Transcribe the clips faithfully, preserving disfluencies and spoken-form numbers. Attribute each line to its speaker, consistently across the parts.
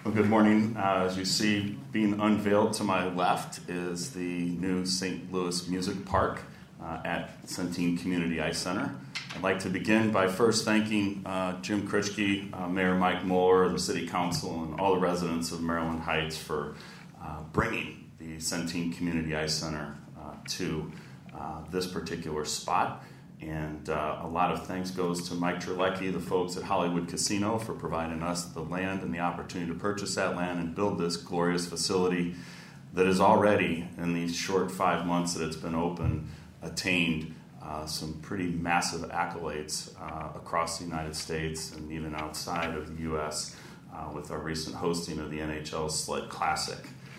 Speaker 1: Well, good morning. Uh, as you see, being unveiled to my left is the new Saint Louis Music Park uh, at Centene Community Ice Center. I'd like to begin by first thanking uh, Jim Kritschke, uh, Mayor Mike Mueller, the City Council, and all the residents of Maryland Heights for uh, bringing the Centene Community Ice Center uh, to uh, this particular spot. And uh, a lot of thanks goes to Mike Terlecki, the folks at Hollywood Casino, for providing us the land and the opportunity to purchase that land and build this glorious facility that has already, in these short five months that it's been open, attained uh, some pretty massive accolades uh, across the United States and even outside of the U S uh, with our recent hosting of the N H L Sled Classic.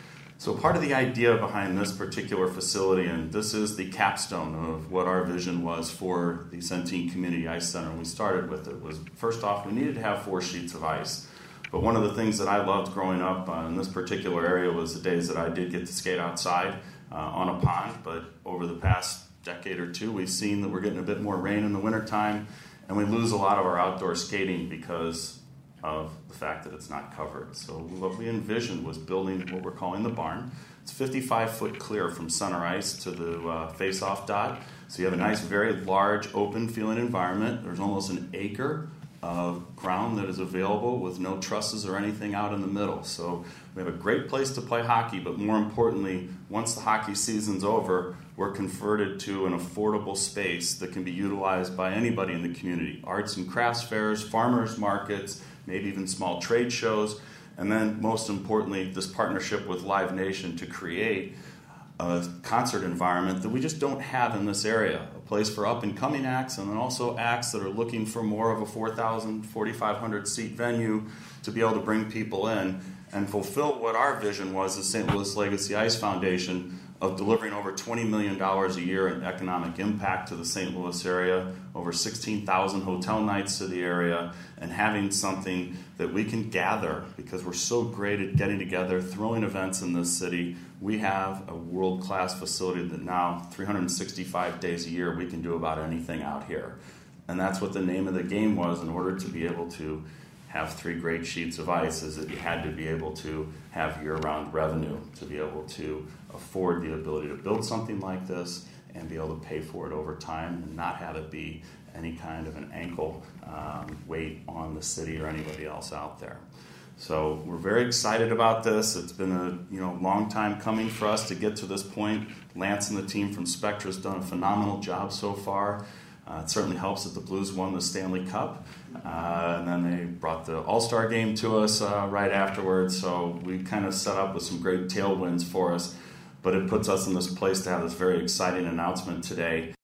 Speaker 1: So part of the idea behind this particular facility, and this is the capstone of what our vision was for the Centene Community Ice Center, and we started with it, was first off, we needed to have four sheets of ice. But one of the things that I loved growing up uh, in this particular area was the days that I did get to skate outside uh, on a pond. But over the past decade or two, we've seen that we're getting a bit more rain in the wintertime, and we lose a lot of our outdoor skating because of the fact that it's not covered. So what we envisioned was building what we're calling the barn. It's fifty-five foot clear from center ice to the uh, face-off dot. So you have a nice, very large, open feeling environment. There's almost an acre of ground that is available with no trusses or anything out in the middle. So we have a great place to play hockey, but more importantly, once the hockey season's over, we're converted to an affordable space that can be utilized by anybody in the community. Arts and crafts fairs, farmers markets, maybe even small trade shows, and then most importantly, this partnership with Live Nation to create a concert environment that we just don't have in this area, a place for up-and-coming acts and then also acts that are looking for more of a four thousand, forty-five hundred seat venue to be able to bring people in and fulfill what our vision was as Saint Louis Legacy Ice Foundation of delivering over twenty million dollars a year in economic impact to the Saint Louis area, over sixteen thousand hotel nights to the area, and having something that we can gather because we're so great at getting together, throwing events in this city. We have a world-class facility that now, three hundred sixty-five days a year, we can do about anything out here. And that's what the name of the game was. In order to be able to have three great sheets of ice, is that you had to be able to have year-round revenue to be able to afford the ability to build something like this and be able to pay for it over time and not have it be any kind of an ankle um, weight on the city or anybody else out there. So we're very excited about this. It's been a you know long time coming for us to get to this point. Lance and the team from Spectra has done a phenomenal job so far. Uh, it certainly helps that the Blues won the Stanley Cup, uh, and then they brought the All-Star game to us uh, right afterwards, so we kind of set up with some great tailwinds for us, but it puts us in this place to have this very exciting announcement today.